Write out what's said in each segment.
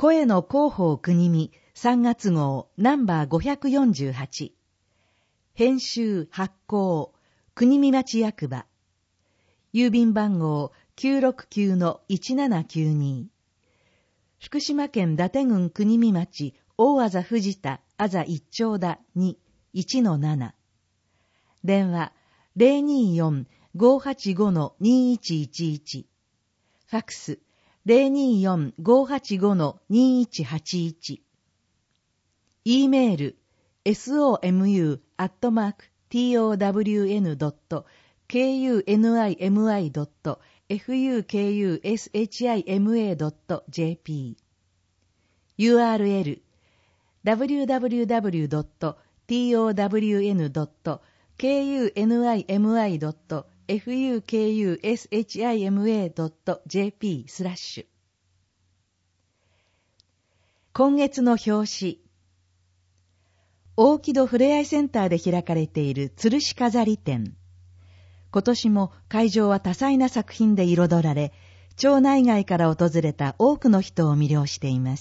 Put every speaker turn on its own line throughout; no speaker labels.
声の広報国見3月号ナンバー548。編集発行国見町役場。郵便番号 969-1792。福島県伊達郡国見町大字藤田あざ一丁田に 1-7。電話 024-585-2111。ファックス 024-585-2181。E メール somu@townimi.fukushima.jp URL www.townimi.fukushima.jp 今月の表紙。大木戸ふれあいセンターで開かれている吊るし飾り展。今年も会場は多彩な作品で彩られ、町内外から訪れた多くの人を魅了しています。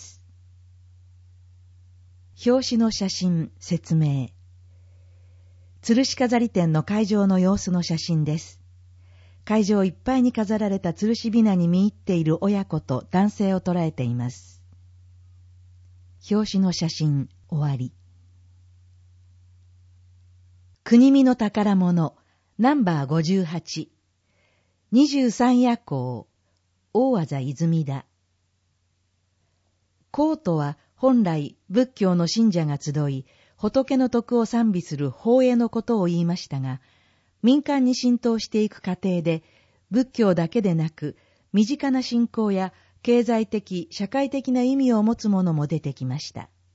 表紙の写真、説明。吊るし飾り展の会場の様子の写真です。会場いっぱいに飾られた吊るし雛に見入っている親子と男性を捉えています。表紙の写真、終わり。国見の宝物、ナンバー58。23夜行、大字泉田。講とは本来仏教の信者が集い、仏の徳を賛美する法会のことを言いましたが、民間に浸透していく過程で、仏教だけでなく、身近な信仰や経済的、社会的な意味を持つものも出てきました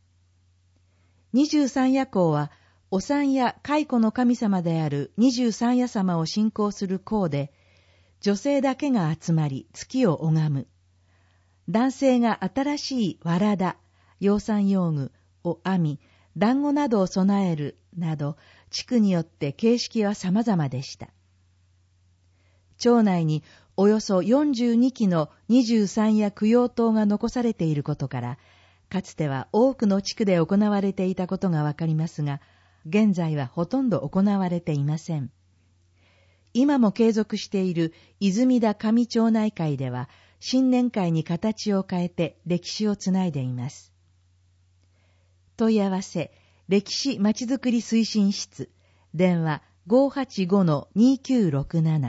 。23夜行は、お産や蚕の神様である23夜様を信仰する講で、女性だけが集まり月を拝む。男性が新しい藁田、養蚕用具を編み、団子などを備えるなど、地区によって形式は様々でした。町内におよそ42基の23夜供養塔が残されていることから、かつては多くの地区で行われていたことがわかりますが、現在はほとんど行われていません。今も継続している泉田上町内会では、新年会に形を変えて歴史をつないでいます。問い合わせ、歴史まちづくり推進室、電話 585-2967。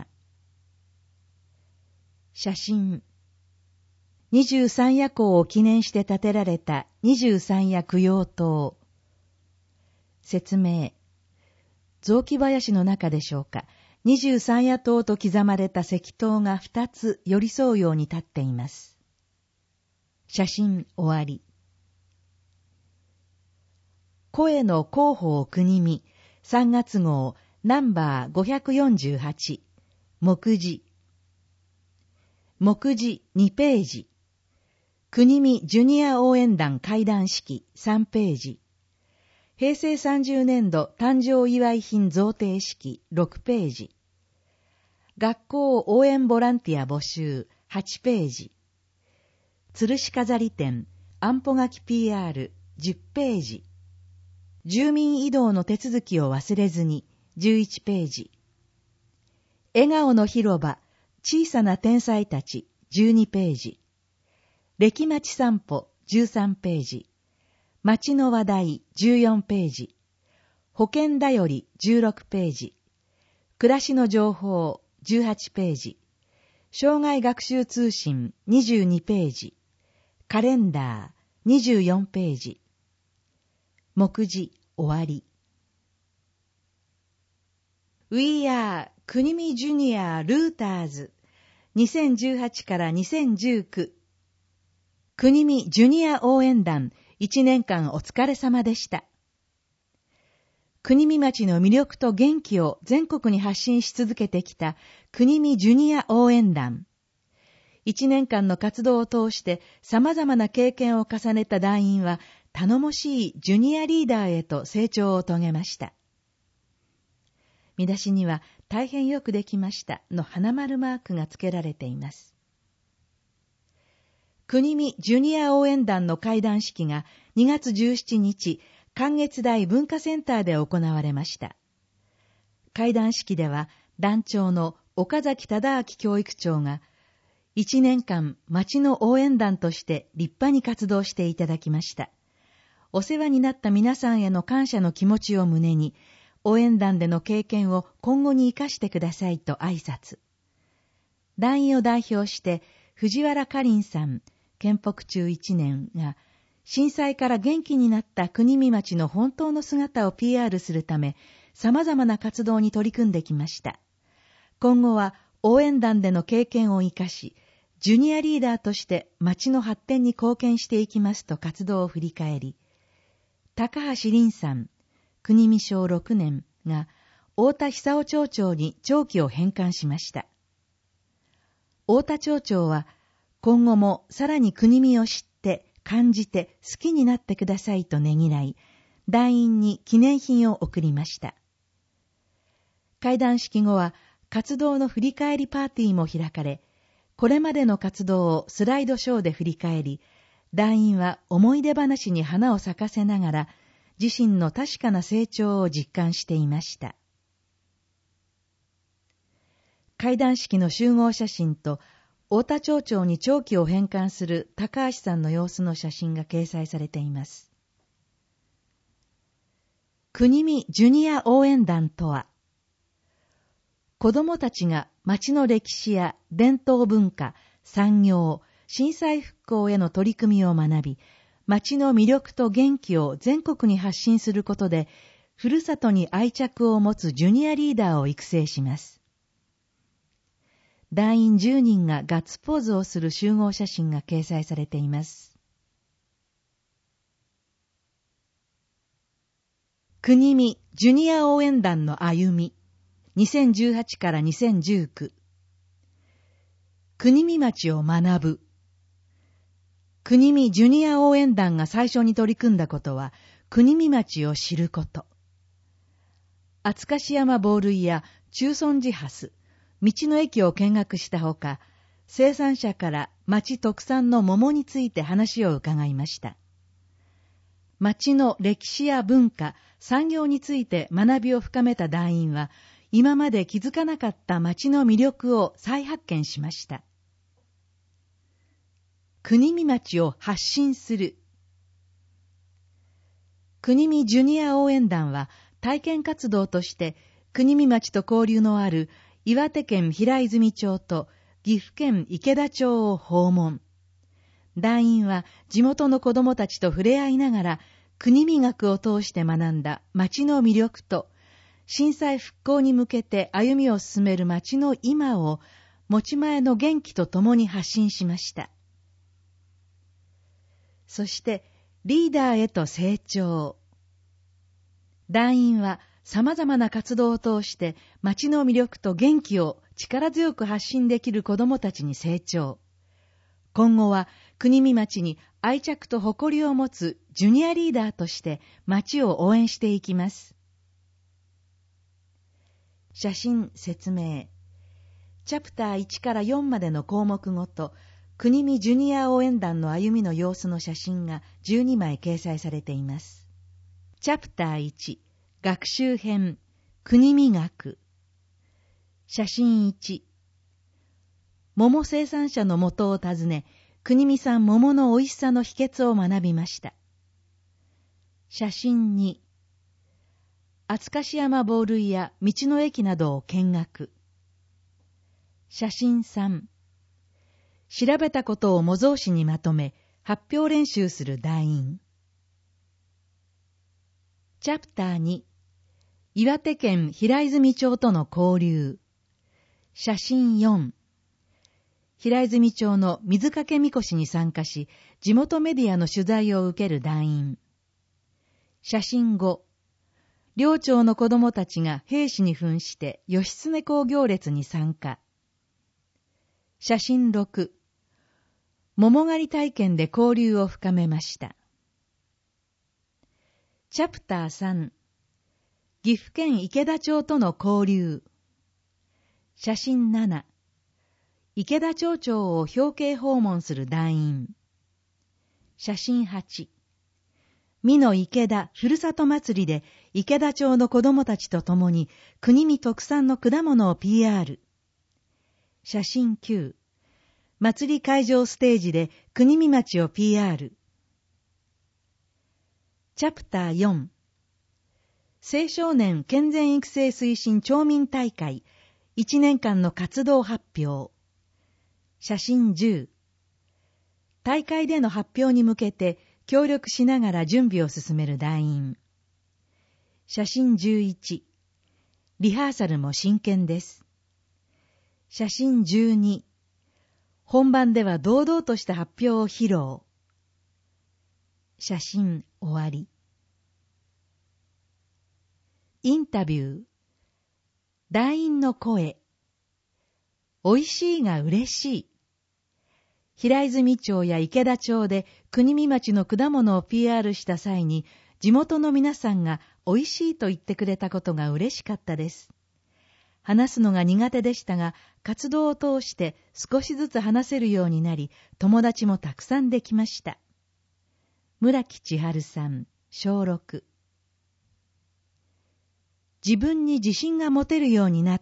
写真。23夜行を記念して建てられた23夜供養塔。説明。雑木林の中でしょうか、23夜塔と刻まれた石塔が2つ寄り添うように立っています。写真終わり。声の広報国見3月号ナンバー548。目次。目次2ページ。国見ジュニア応援団会談式3ページ。平成30年度誕生祝い品贈呈式6ページ。学校応援ボランティア募集8ページ。吊るし飾り展安保書き PR10 ページ。住民移動の手続きを忘れずに11ページ。笑顔の広場小さな天才たち12ページ。歴町散歩13ページ。町の話題14ページ。保健だより16ページ。暮らしの情報18ページ。障害学習通信22ページ。カレンダー24ページ。目次終わり。We are 国見ジュニアルーターズ2018から2019。国見ジュニア応援団1年間お疲れ様でした。国見町の魅力と元気を全国に発信し続けてきた国見ジュニア応援団。1年間の活動を通して様々な経験を重ねた団員は頼もしいジュニアリーダーへと成長を遂げました。見出しには大変よくできましたの花丸マークが付けられています。 国見ジュニア応援団の開団式が2月17日、関越大文化センターで行われました。開団式では、団長の岡崎忠明教育長が、1年間町の応援団として立派に活動していただきました。お世話になった皆さんへの感謝の気持ちを胸に、応援団での経験を今後に生かしてくださいと挨拶。団員を代表して、藤原かりんさん、建北中1年が、震災から元気になった国見町の本当の姿を PR するため、様々な活動に取り組んできました。今後は応援団での経験を生かし、ジュニアリーダーとして町の発展に貢献していきますと活動を振り返り、高橋凛さん、国見小6年が太田久夫町長に長期を返還しました。太田町長は今後もさらに国見を知って感じて好きになってくださいとねぎらい、団員に記念品を贈りました。開団式後は活動の振り返りパーティーも開かれ、これまでの活動をスライドショーで振り返り、団員は思い出話に花を咲かせながら、自身の確かな成長を実感していました。開団式の集合写真と、太田町長に長期を返還する高橋さんの様子の写真が掲載されています。国見ジュニア応援団とは、子どもたちが町の歴史や伝統文化、産業、震災復興への取り組みを学び、町の魅力と元気を全国に発信することで、ふるさとに愛着を持つジュニアリーダーを育成します。団員10人がガッツポーズをする集合写真が掲載されています。国見ジュニア応援団の歩み、2018から2019。国見町を学ぶ。国見ジュニア応援団が最初に取り組んだことは、国見町を知ること。厚柏山防塁や中尊寺ハス、道の駅を見学したほか、生産者から町特産の桃について話を伺いました。町の歴史や文化、産業について学びを深めた団員は、今まで気づかなかった町の魅力を再発見しました。国見町を発信する。国見ジュニア応援団は体験活動として国見町と交流のある岩手県平泉町と岐阜県池田町を訪問。団員は地元の子どもたちと触れ合いながら国見学を通して学んだ町の魅力と震災復興に向けて歩みを進める町の今を持ち前の元気とともに発信しました。そしてリーダーへと成長。団員は様々な活動を通して町の魅力と元気を力強く発信できる子どもたちに成長。今後は国見町に愛着と誇りを持つジュニアリーダーとして町を応援していきます。写真説明。チャプター1から4までの項目ごと、国見ジュニア応援団の歩みの様子の写真が12枚掲載されています。チャプター1、学習編、国見学。写真1、桃生産者の元を訪ね、国見産桃の美味しさの秘訣を学びました。写真2、厚柏山防塁や道の駅などを見学。写真3、調べたことを模造紙にまとめ、発表練習する団員。チャプター2、岩手県平泉町との交流。写真4、平泉町の水かけみこしに参加し、地元メディアの取材を受ける団員。写真5、両町の子供たちが兵士に扮して義経公行列に参加。写真6、桃狩り体験で交流を深めました。チャプター3、岐阜県池田町との交流。写真7、 池田町長を表敬訪問する団員。写真8。美濃池田ふるさと祭りで池田町の子供たちと共に国見特産の果物を PR。写真9。祭り会場ステージで国見町を PR。チャプター4。青少年健全育成推進町民大会1年間の活動発表。写真10。大会での発表に向けて協力しながら準備を進める団員。写真11。リハーサルも真剣です。写真12。本番では堂々とした発表を披露。写真終わり。インタビュー。団員の声。おいしいが嬉しい。平泉町や池田町で国見町の果物を PR した際に、地元の皆さんがおいしいと言ってくれたことが嬉しかったです。話すのが苦手でしたが、活動を通して少しずつ話せるようになり、友達もたくさんできました。村木千春さん、小6。自分に自信が持てるようになった。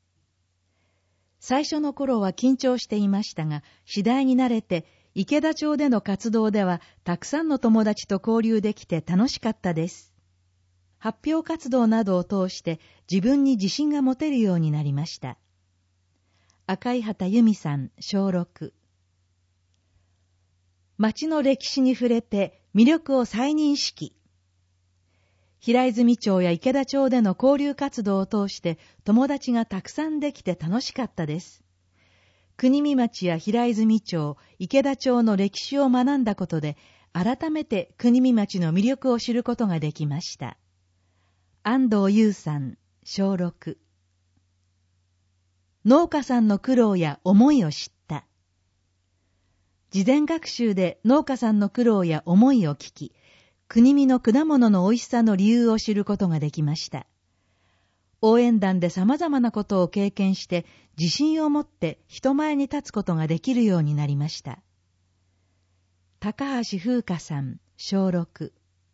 最初の頃は緊張していましたが、次第に慣れて、池田町での活動ではたくさんの友達と交流できて楽しかったです。発表活動などを通して自分に自信が持てるようになりました。赤井畑由美さん、小6。町の歴史に触れて魅力を再認識。平泉町や池田町での交流活動を通して友達がたくさんできて楽しかったです。国見町や平泉町、池田町の歴史を学んだことで、改めて国見町の魅力を知ることができました。安藤優さん、小6。農家さんの苦労や思いを知った。事前学習で農家さんの苦労や思いを聞き、国見の果物の美味しさの理由を知ることができました。応援団で様々なことを経験して、自信を持って人前に立つことができるようになりました。高橋風花さん、小6。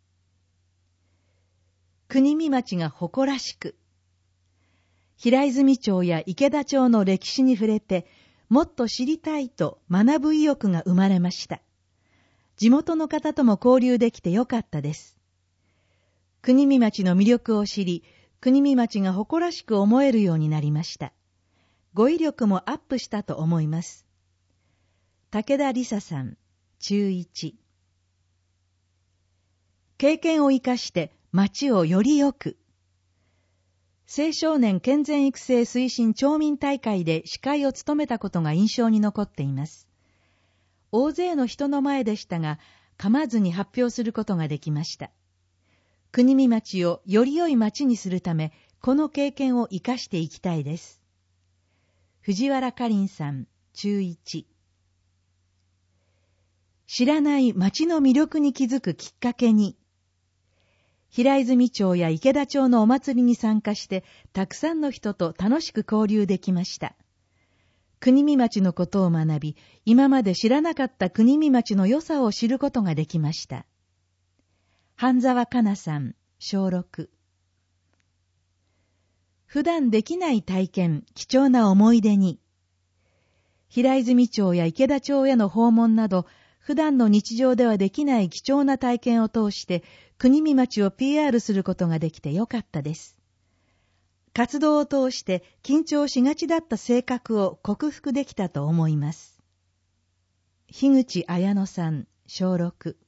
国見町が誇らしく。平泉町や池田町の歴史に触れて、もっと知りたいと学ぶ意欲が生まれました。地元の方とも交流できてよかったです。国見町の魅力を知り、国見町が誇らしく思えるようになりました。語彙力もアップしたと思います。武田理沙さん、中1。経験を生かして町をより良く。青少年健全育成推進町民大会で司会を務めたことが印象に残っています。大勢の人の前でしたが、噛まずに発表することができました。国見町をより良い町にするため、この経験を生かしていきたいです。藤原かりんさん、中1。知らない町の魅力に気づくきっかけに。平泉町や池田町のお祭りに参加して、たくさんの人と楽しく交流できました。国見町のことを学び、今まで知らなかった国見町の良さを知ることができました。半沢香奈さん、小6。普段できない体験、貴重な思い出に。平泉町や池田町への訪問など、普段の日常ではできない貴重な体験を通して、国見町を PR することができてよかったです。活動を通して緊張しがちだった性格を克服できたと思います。樋口彩乃さん、小6。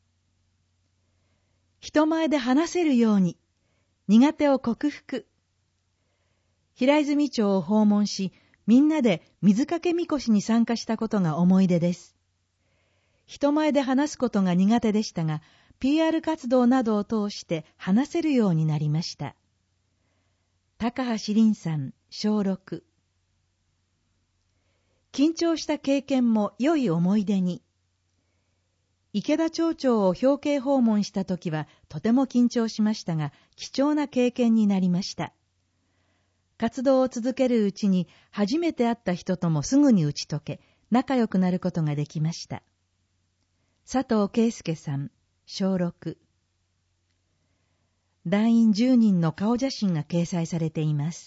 人前で話せるように、苦手を克服。平泉町を訪問し、みんなで水かけみこしに参加したことが思い出です。人前で話すことが苦手でしたが、PR 活動などを通して話せるようになりました。高橋凛さん、小6。緊張した経験も良い思い出に。池田町長を表敬訪問したときはとても緊張しましたが、貴重な経験になりました。 活動を続けるうちに初めて会った人ともすぐに打ち解け、仲良くなることができました。佐藤圭介さん、小6。団員10人の顔写真が掲載されています。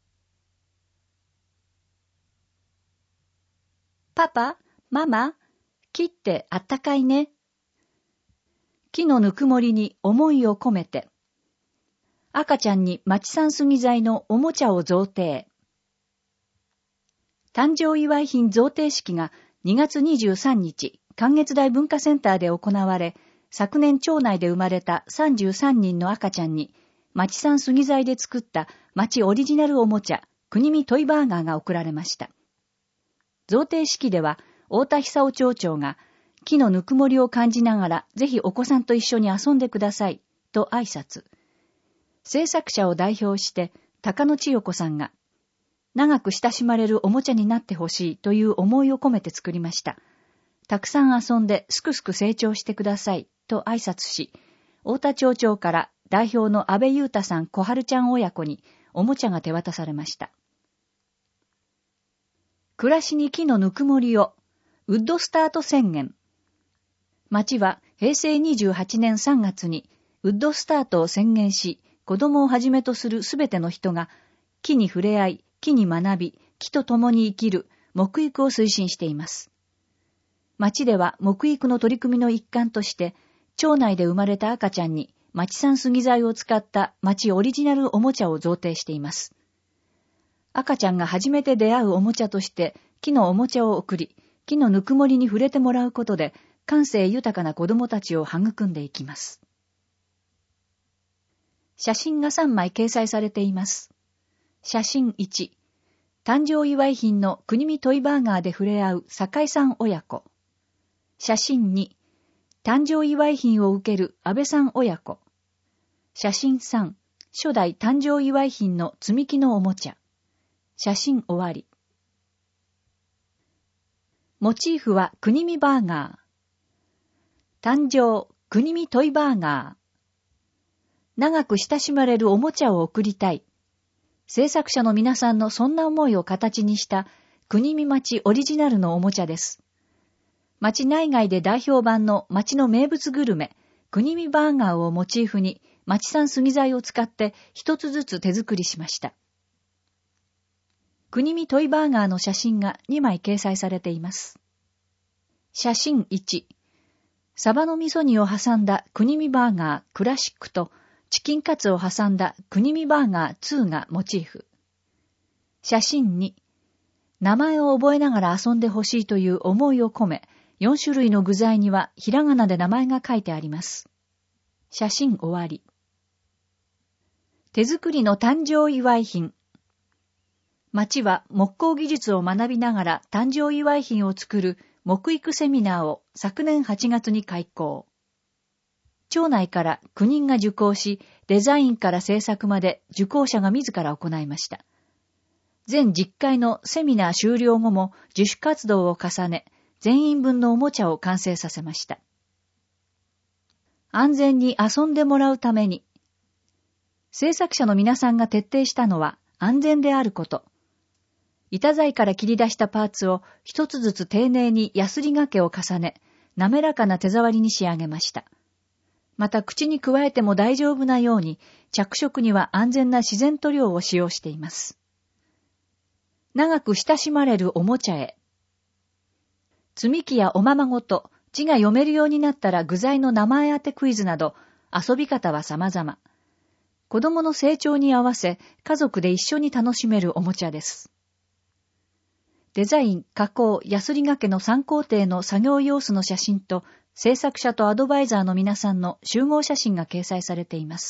パパ、ママ、木ってあったかいね。木のぬくもりに思いを込めて。赤ちゃんに町産杉材のおもちゃを贈呈。誕生祝い品贈呈式が2月23日、関月台文化センターで行われ、昨年町内で生まれた33人の赤ちゃんに、町産杉材で作った町オリジナルおもちゃ、国見トイバーガーが贈られました。贈呈式では、太田久夫町長が、木のぬくもりを感じながら、ぜひお子さんと一緒に遊んでください、と挨拶。制作者を代表して、高野千代子さんが、長く親しまれるおもちゃになってほしいという思いを込めて作りました。たくさん遊んですくすく成長してください、と挨拶し、太田町長から代表の安倍優太さん小春ちゃん親子におもちゃが手渡されました。暮らしに木のぬくもりを、ウッドスタート宣言。町は平成28年3月にウッドスタートを宣言し、子供をはじめとするすべての人が木に触れ合い、木に学び、木と共に生きる木育を推進しています。町では木育の取り組みの一環として、町内で生まれた赤ちゃんに町産杉材を使った町オリジナルおもちゃを贈呈しています。赤ちゃんが初めて出会うおもちゃとして木のおもちゃを贈り、木のぬくもりに触れてもらうことで、感性豊かな子供たちを育んでいきます。写真が3枚掲載されています。写真1、誕生祝い品の国見トイバーガーで触れ合う酒井さん親子。写真2、誕生祝い品を受ける安倍さん親子。写真3、初代誕生祝い品の積み木のおもちゃ。写真終わり。モチーフは国見バーガー。誕生国見トイバーガー。長く親しまれるおもちゃを贈りたい。制作者の皆さんのそんな思いを形にした国見町オリジナルのおもちゃです。町内外で代表版の町の名物グルメ、国見バーガーをモチーフに町産杉材を使って一つずつ手作りしました。国見トイバーガーの写真が2枚掲載されています。写真1、サバの味噌煮を挟んだ国見バーガークラシックとチキンカツを挟んだ国見バーガー2がモチーフ。写真2、名前を覚えながら遊んでほしいという思いを込め、4種類の具材にはひらがなで名前が書いてあります。写真終わり。手作りの誕生祝い品。町は木工技術を学びながら誕生祝い品を作る木育セミナーを昨年8月に開講。町内から9人が受講し、デザインから制作まで受講者が自ら行いました。全10回のセミナー終了後も自主活動を重ね、全員分のおもちゃを完成させました。安全に遊んでもらうために、制作者の皆さんが徹底したのは安全であること。板材から切り出したパーツを一つずつ丁寧にヤスリ掛けを重ね、滑らかな手触りに仕上げました。また口に加えても大丈夫なように着色には安全な自然塗料を使用しています。長く親しまれるおもちゃへ。積み木やおままごと、字が読めるようになったら具材の名前当てクイズなど遊び方は様々。子供の成長に合わせ家族で一緒に楽しめるおもちゃです。デザイン、加工、ヤスリ掛けの3工程の作業様子の写真と制作者とアドバイザーの皆さんの集合写真が掲載されています。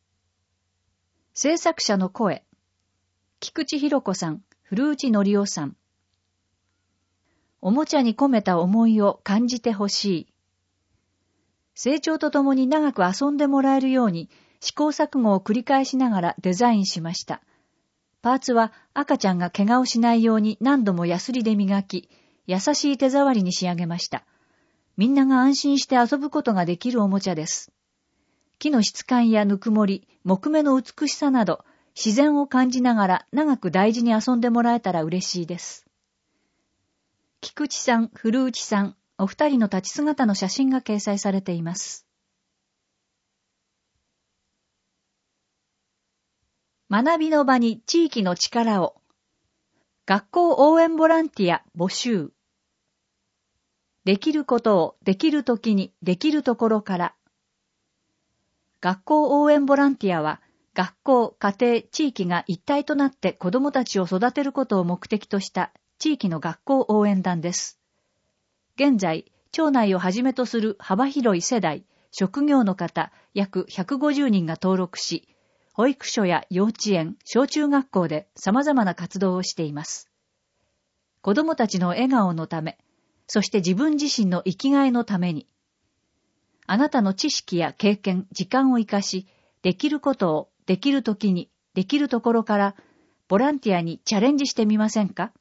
制作者の声。菊池博子さん、古内則夫さん。おもちゃに込めた思いを感じてほしい。成長とともに長く遊んでもらえるように試行錯誤を繰り返しながらデザインしました。パーツは赤ちゃんが怪我をしないように何度もヤスリで磨き、優しい手触りに仕上げました。みんなが安心して遊ぶことができるおもちゃです。木の質感やぬくもり、木目の美しさなど、 自然を感じながら長く大事に遊んでもらえたら嬉しいです。菊池さん、古内さん、お二人の立ち姿の写真が掲載されています。学びの場に地域の力を。学校応援ボランティア募集。できることをできるときにできるところから。学校応援ボランティアは、学校、家庭、地域が一体となって子どもたちを育てることを目的とした地域の学校応援団です。現在、町内をはじめとする幅広い世代、職業の方約150人が登録し、保育所や幼稚園、小中学校で様々な活動をしています。子どもたちの笑顔のため、そして自分自身の生きがいのために、あなたの知識や経験、時間を生かし、できることをできるときに、できるところから、ボランティアにチャレンジしてみませんか？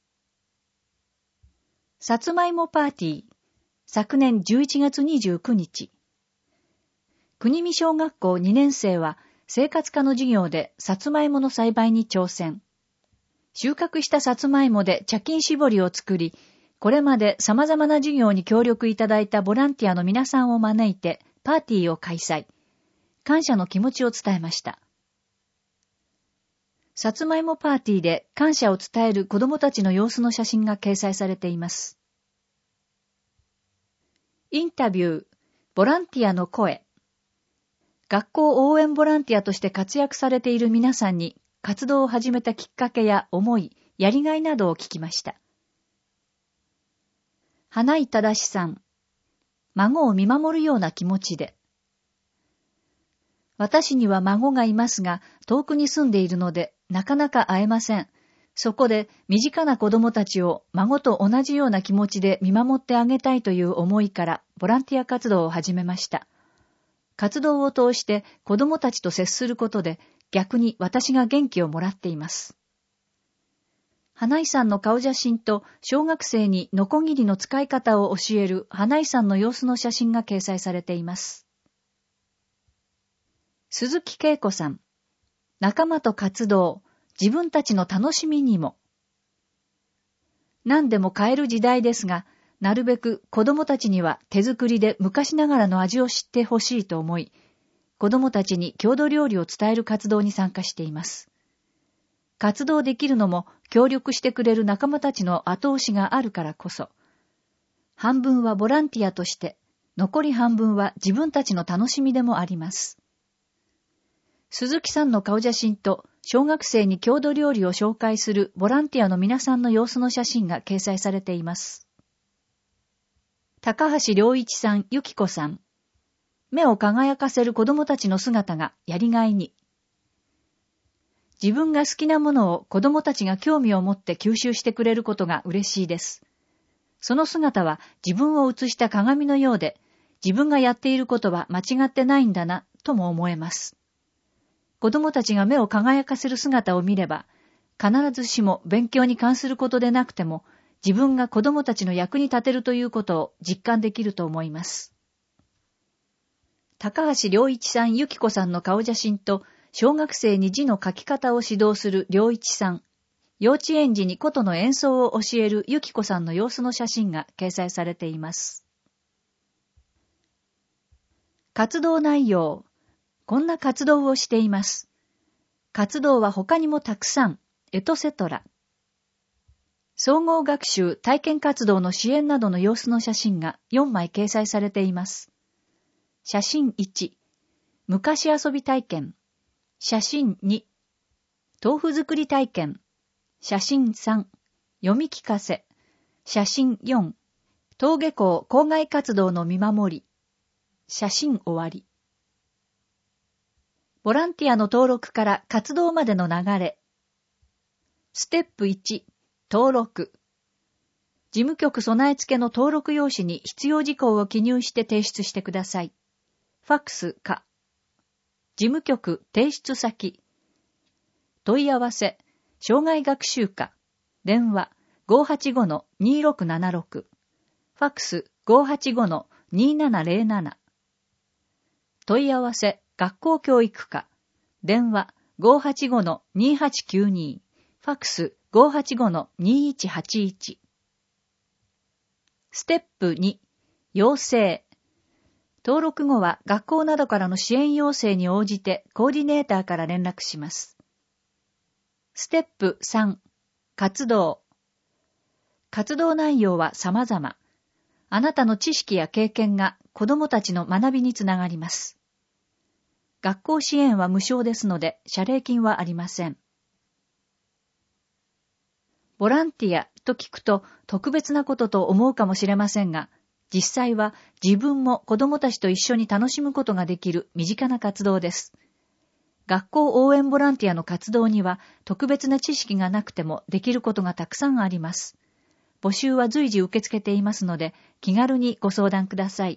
さつまいもパーティー、昨年11月29日。国見小学校2年生は、生活科の授業でさつまいもの栽培に挑戦。収穫したさつまいもで茶巾絞りを作り、これまで様々な授業に協力いただいたボランティアの皆さんを招いてパーティーを開催。感謝の気持ちを伝えました。さつまいもパーティーで感謝を伝える子どもたちの様子の写真が掲載されています。インタビュー、ボランティアの声。学校応援ボランティアとして活躍されている皆さんに活動を始めたきっかけや思い、やりがいなどを聞きました。花井正さん、孫を見守るような気持ちで。私には孫がいますが、遠くに住んでいるので、なかなか会えません。そこで、身近な子供たちを孫と同じような気持ちで見守ってあげたいという思いから、ボランティア活動を始めました。活動を通して子供たちと接することで、逆に私が元気をもらっています。花井さんの顔写真と小学生にノコギリの使い方を教える花井さんの様子の写真が掲載されています。鈴木恵子さん、仲間と活動、自分たちの楽しみにも。何でも買える時代ですが、なるべく子供たちには手作りで昔ながらの味を知ってほしいと思い、子供たちに郷土料理を伝える活動に参加しています。活動できるのも協力してくれる仲間たちの後押しがあるからこそ。半分はボランティアとして、残り半分は自分たちの楽しみでもあります。鈴木さんの顔写真と小学生に郷土料理を紹介するボランティアの皆さんの様子の写真が掲載されています。高橋良一さん、ゆきこさん。目を輝かせる子供たちの姿がやりがいに。自分が好きなものを子供たちが興味を持って吸収してくれることが嬉しいです。その姿は自分を映した鏡のようで、自分がやっていることは間違ってないんだな、とも思えます。子供たちが目を輝かせる姿を見れば、必ずしも勉強に関することでなくても、自分が子供たちの役に立てるということを実感できると思います。高橋良一さん、ゆきこさんの顔写真と、小学生に字の書き方を指導する良一さん、幼稚園児に琴の演奏を教えるゆきこさんの様子の写真が掲載されています。活動内容。こんな活動をしています。活動は他にもたくさん、エトセトラ。総合学習体験活動の支援などの様子の写真が4枚掲載されています。写真1、昔遊び体験。写真2、豆腐作り体験。写真3、読み聞かせ。写真4、登下校校外活動の見守り。写真終わり。ボランティアの登録から活動までの流れ。ステップ1、登録。事務局備え付けの登録用紙に必要事項を記入して提出してください。ファックスか。事務局提出先。問い合わせ、障害学習課。電話 585-2676。ファックス 585-2707。問い合わせ、学校教育課。電話 585-2892、ファックス 585-2181。ステップ2、要請。登録後は学校などからの支援要請に応じてコーディネーターから連絡します。ステップ3、活動。活動内容は様々。あなたの知識や経験が子どもたちの学びにつながります。学校支援は無償ですので、謝礼金はありません。ボランティアと聞くと特別なことと思うかもしれませんが、実際は自分も子どもたちと一緒に楽しむことができる身近な活動です。学校応援ボランティアの活動には特別な知識がなくてもできることがたくさんあります。募集は随時受け付けていますので、気軽にご相談ください。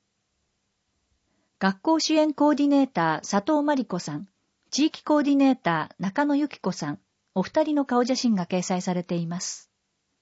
学校支援コーディネーター佐藤真理子さん、地域コーディネーター中野由紀子さん、お二人の顔写真が掲載されています。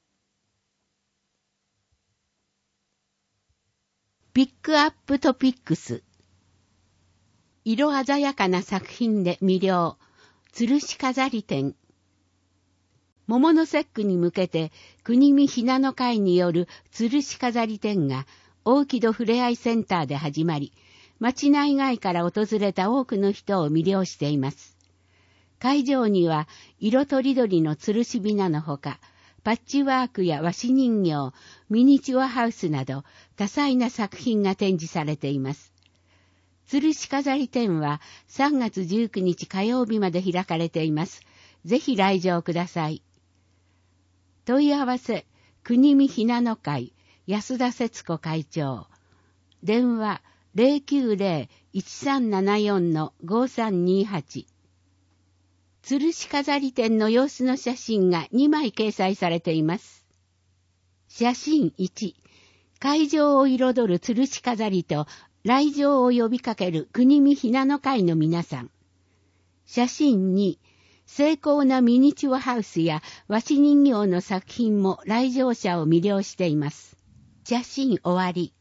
ピックアップトピックス。色鮮やかな作品で魅了、吊るし飾り展。桃の節句に向けて国見ひなの会による吊るし飾り展がオーキドふれあいセンターで始まり、町内外から訪れた多くの人を魅了しています。会場には色とりどりの吊るしびなのほか、パッチワークや和紙人形、ミニチュアハウスなど多彩な作品が展示されています。吊るし飾り展は3月19日火曜日まで開かれています。ぜひ来場ください。問い合わせ、国見ひなの会、安田節子会長。電話、090-1374-5328。吊るし飾り展の様子の写真が2枚掲載されています。写真1、会場を彩る吊るし飾りと来場を呼びかける国見ひなの会の皆さん。写真2、精巧なミニチュアハウスや和紙人形の作品も来場者を魅了しています。写真終わり。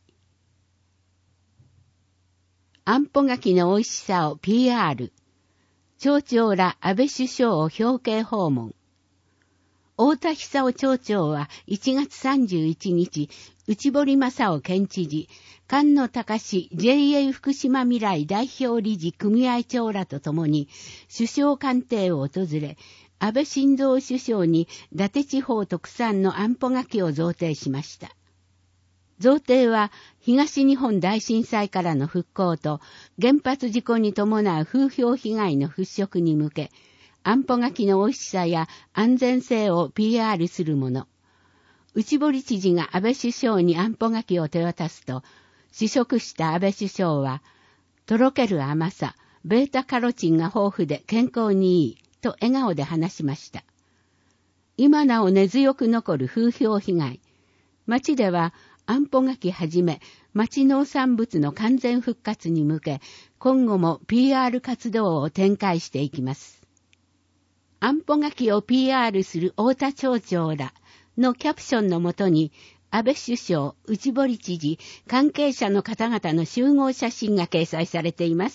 あんぽ柿の美味しさを PR。町長ら安倍首相を表敬訪問。太田久夫町長は1月31日、内堀正夫県知事、菅野隆 JA 福島未来代表理事組合長らと共に首相官邸を訪れ、安倍晋三首相に伊達地方特産のあんぽ柿を贈呈しました。贈呈は東日本大震災からの復興と原発事故に伴う風評被害の払拭に向け、あんぽ柿の美味しさや安全性を PR するもの。内堀知事が安倍首相にあんぽ柿を手渡すと、試食した安倍首相は、とろける甘さ、ベータカロチンが豊富で健康にいい、と笑顔で話しました。今なお根強く残る風評被害。町では、あんぽ柿はじめ、町農産物の完全復活に向け、今後も PR 活動を展開していきます。あんぽ柿を PR する太田町長らのキャプションのもとに、安倍首相、内堀知事、関係者の方々の集合写真が掲載されています。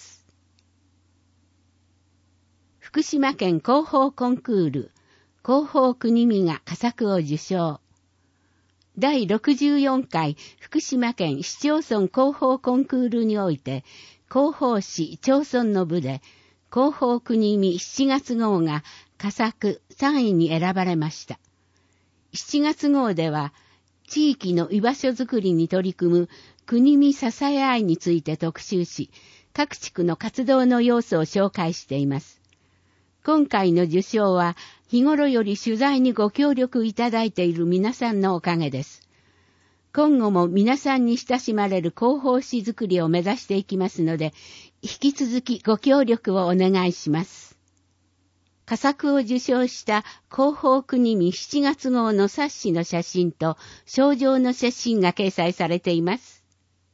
福島県広報コンクール、広報国見が佳作を受賞。第64回福島県市町村広報コンクールにおいて、広報市町村の部で、広報国見7月号が佳作3位に選ばれました。7月号では、地域の居場所づくりに取り組む国見支え合いについて特集し、各地区の活動の様子を紹介しています。今回の受賞は、日頃より取材にご協力いただいている皆さんのおかげです。今後も皆さんに親しまれる広報誌づくりを目指していきますので、引き続きご協力をお願いします。佳作を受賞した広報国見7月号の冊子の写真と賞状の写真が掲載されています。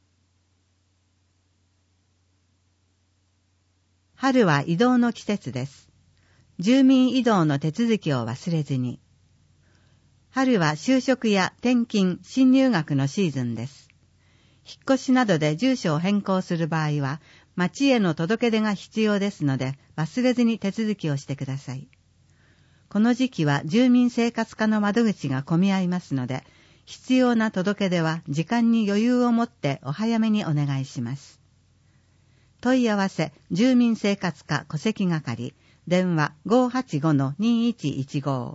春は移動の季節です。住民移動の手続きを忘れずに。春は就職や転勤、新入学のシーズンです。引っ越しなどで住所を変更する場合は、
町への届け出が必要ですので、忘れずに手続きをしてください。この時期は住民生活課の窓口が混み合いますので、必要な届け出は時間に余裕を持ってお早めにお願いします。問い合わせ、住民生活課戸籍係、電話 585-2115。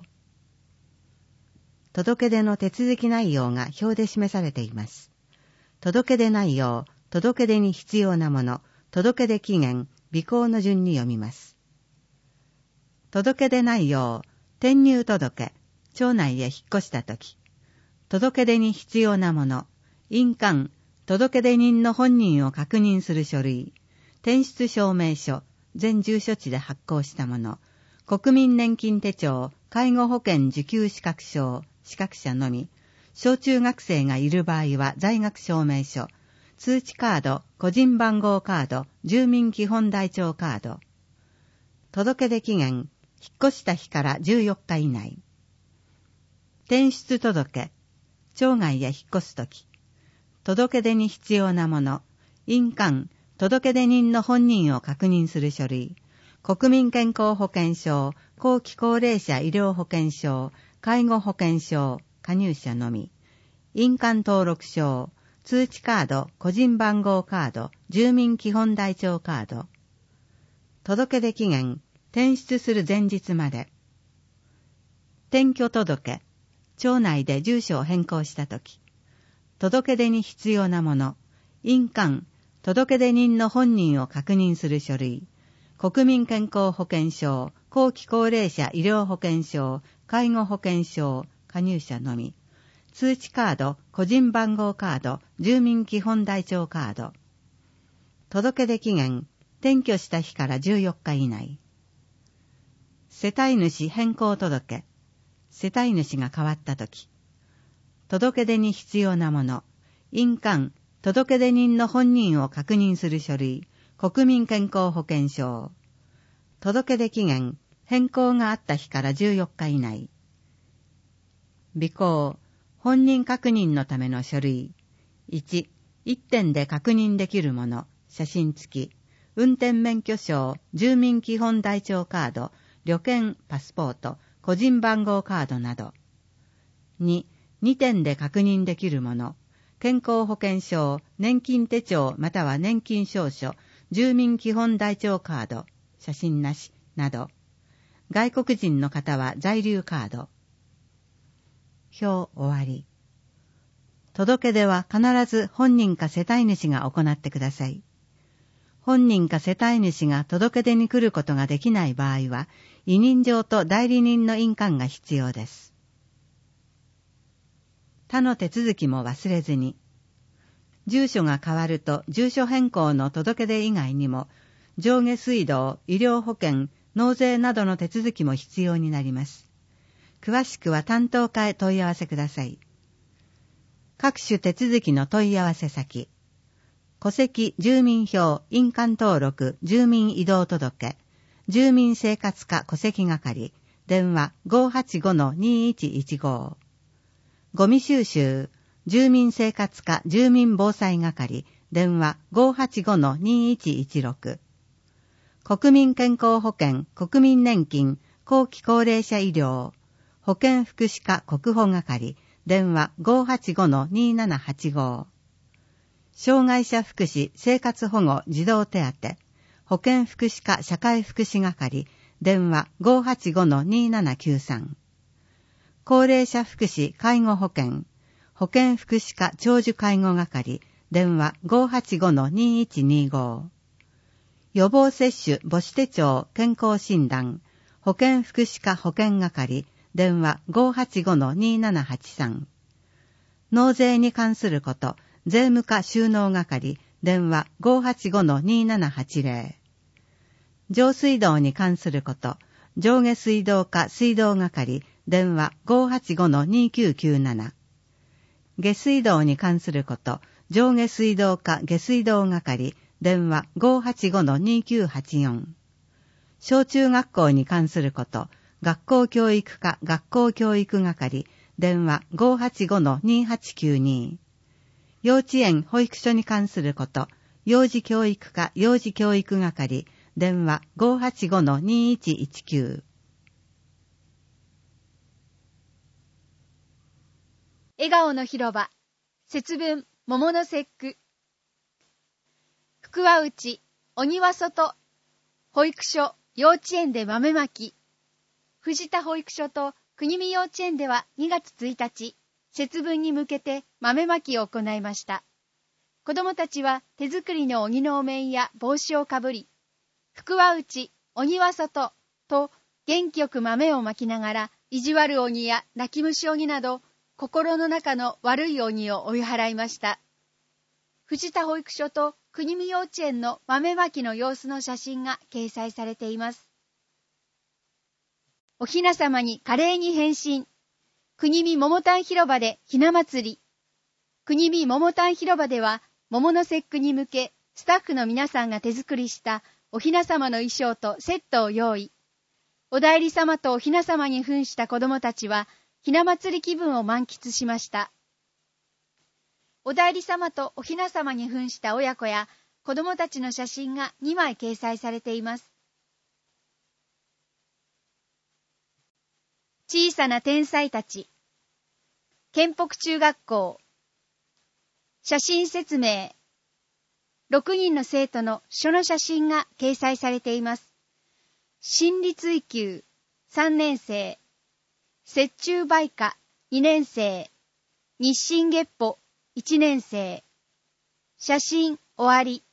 届け出の手続き内容が表で示されています。届け出内容、届け出に必要なもの、届け出期限、備考の順に読みます。届け出内容、転入届、町内へ引っ越したとき。届け出に必要なもの、印鑑、届け出人の本人を確認する書類、転出証明書、全住所地で発行したもの、国民年金手帳、介護保険受給資格証、資格者のみ、小中学生がいる場合は在学証明書、通知カード、個人番号カード、住民基本台帳カード。届け出期限、引っ越した日から14日以内。転出届、町外へ引っ越すとき。届け出に必要なもの、印鑑、届け出人の本人を確認する書類、国民健康保険証、後期高齢者医療保険証、介護保険証、加入者のみ、印鑑登録証、通知カード、個人番号カード、住民基本台帳カード。届け出期限、転出する前日まで。転居届、町内で住所を変更したとき。届け出に必要なもの、印鑑、届け出人の本人を確認する書類、国民健康保険証、後期高齢者医療保険証、介護保険証、加入者のみ、通知カード、個人番号カード、住民基本台帳カード。届け出期限、転居した日から14日以内。世帯主変更届、世帯主が変わったとき。届け出に必要なもの、印鑑、届け出人の本人を確認する書類、国民健康保険証。届け出期限、変更があった日から14日以内。備考、本人確認のための書類。1、1点で確認できるもの、写真付き、運転免許証、住民基本台帳カード、旅券、パスポート、個人番号カードなど。2、2点で確認できるもの、健康保険証、年金手帳または年金証書、住民基本台帳カード、写真なし、など。外国人の方は在留カード。表終わり。届け出は必ず本人か世帯主が行ってください。本人か世帯主が届け出に来ることができない場合は、委任状と代理人の印鑑が必要です。他の手続きも忘れずに。住所が変わると住所変更の届け出以外にも、上下水道、医療保険、納税などの手続きも必要になります。詳しくは担当課へ問い合わせください。各種手続きの問い合わせ先。戸籍、住民票、印鑑登録、住民移動届、住民生活課戸籍係、電話 585-2115。ゴミ収集、住民生活課住民防災係、電話 585-2116。国民健康保険、国民年金、後期高齢者医療、保健福祉課国保係、電話 585-2785。障害者福祉生活保護児童手当、保健福祉課社会福祉係、電話 585-2793。高齢者福祉介護保険、保健福祉課長寿介護係、電話 585-2125。予防接種母子手帳健康診断、保健福祉課保健係、電話 585-2783。納税に関すること、税務課収納係、電話 585-2780。上水道に関すること、上下水道課水道係、電話 585-2997。下水道に関すること、上下水道課下水道係、電話 585-2984。小中学校に関すること、学校教育課学校教育係、電話 585-2892。幼稚園保育所に関すること、 幼児教育課幼児教育係、電話 585-2119。
笑顔の広場、節分、桃の節句。福は内、鬼は外。保育所、幼稚園で豆まき。藤田保育所と国見幼稚園では2月1日、節分に向けて豆まきを行いました。子どもたちは手作りの鬼のお面や帽子をかぶり、福は内、鬼は外と元気よく豆をまきながら、意地悪鬼や泣き虫鬼など、心の中の悪い鬼を追い払いました。藤田保育所と国見幼稚園の豆まきの様子の写真が掲載されています。おひなさまに華麗に変身。国見桃炭広場でひな祭り。国見桃炭広場では、桃の節句に向け、スタッフの皆さんが手作りしたおひなさまの衣装とセットを用意。お内裏様とおひなさまに扮した子供たちは、ひな祭り気分を満喫しました。お内裏様とおひなさまに扮した親子や子供たちの写真が2枚掲載されています。小さな天才たち。県北中学校。写真説明。6人の生徒の書の写真が掲載されています。心理追求3年生。雪中梅花2年生。日進月歩1年生。写真終わり。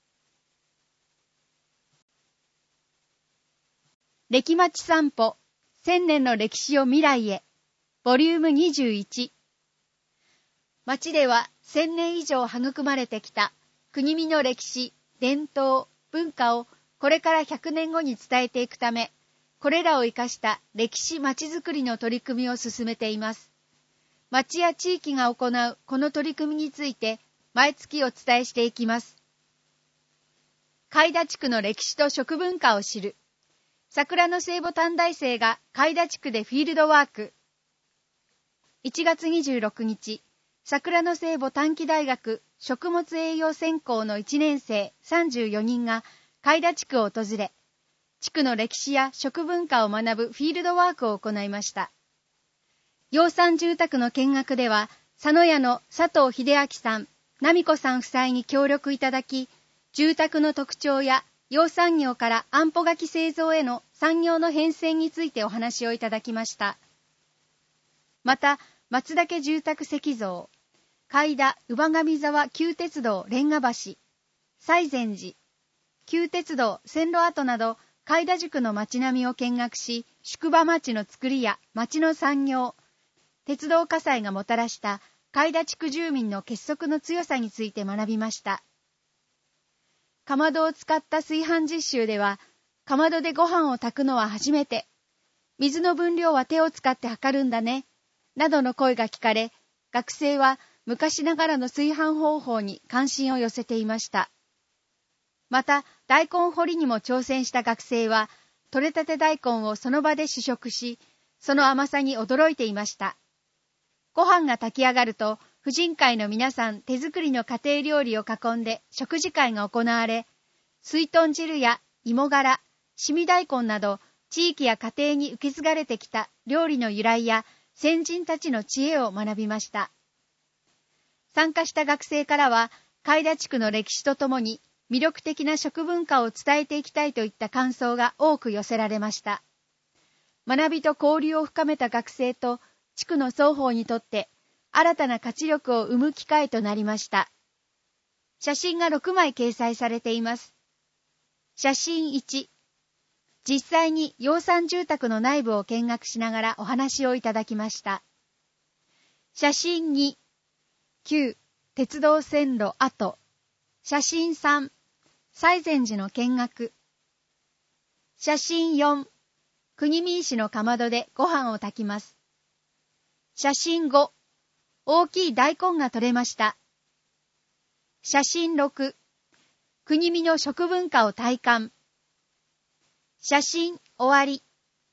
歴町散歩1000年の歴史を未来へボリューム21。町では1000年以上育まれてきた国見の歴史、伝統、文化をこれから100年後に伝えていくため、これらを生かした歴史まちづくりの取り組みを進めています。町や地域が行うこの取り組みについて毎月お伝えしていきます。海田地区の歴史と食文化を知る。桜の聖母短大生が海田地区でフィールドワーク。1月26日、桜の聖母短期大学食物栄養専攻の1年生34人が海田地区を訪れ、地区の歴史や食文化を学ぶフィールドワークを行いました。養蚕住宅の見学では、佐野屋の佐藤秀明さん、奈美子さん夫妻に協力いただき、住宅の特徴や養蚕業から安保柿製造への産業の変遷についてお話をいただきました。また、松岳住宅石像、海田乳母神沢旧鉄道レンガ橋、西禅寺、旧鉄道線路跡など、海田宿の町並みを見学し、宿場町の作りや町の産業、鉄道火災がもたらした海田地区住民の結束の強さについて学びました。かまどを使った炊飯実習では、かまどでご飯を炊くのは初めて、水の分量は手を使って測るんだね、などの声が聞かれ、学生は昔ながらの炊飯方法に関心を寄せていました。また、大根掘りにも挑戦した学生は、取れたて大根をその場で試食し、その甘さに驚いていました。ご飯が炊き上がると、婦人会の皆さん手作りの家庭料理を囲んで食事会が行われ、水豚汁や芋がら、しみ大根など、地域や家庭に受け継がれてきた料理の由来や先人たちの知恵を学びました。参加した学生からは、海田地区の歴史とともに魅力的な食文化を伝えていきたいといった感想が多く寄せられました。学びと交流を深めた学生と地区の双方にとって新たな活力を生む機会となりました。写真が6枚掲載されています。写真1、実際に養蚕住宅の内部を見学しながらお話をいただきました。写真2、旧鉄道線路跡。写真3、西禅寺の見学。写真4、国見石のかまどでご飯を炊きます。写真5、大きい大根が取れました。写真6、国見の食文化を体感。写真終わり。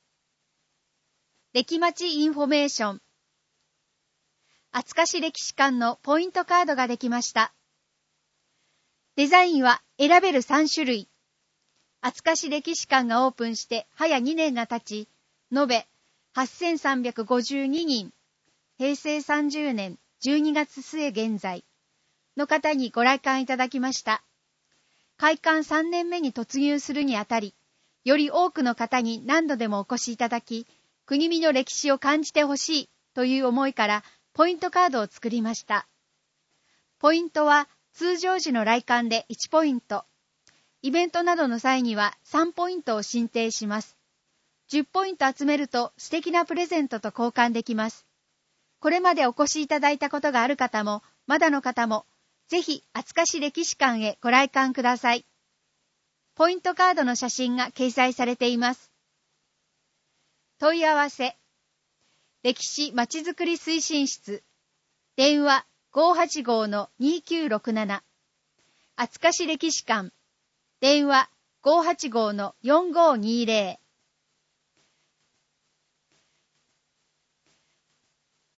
歴町インフォメーション。厚賀市歴史館のポイントカードができました。 デザインは選べる3種類。厚樫歴史館がオープンして早2年が経ち、延べ8352人、平成30年12月末現在の方にご来館いただきました。開館3年目に突入するにあたり、より多くの方に何度でもお越しいただき、国見の歴史を感じてほしいという思いからポイントカードを作りました。ポイントは通常時の来館で1ポイント、イベントなどの際には3ポイントを申請します。10ポイント集めると素敵なプレゼントと交換できます。これまでお越しいただいたことがある方も、まだの方も、ぜひ厚樫歴史館へご来館ください。ポイントカードの写真が掲載されています。問い合わせ。歴史まちづくり推進室。電話 585-2967。厚樫歴史館。電話 585-4520。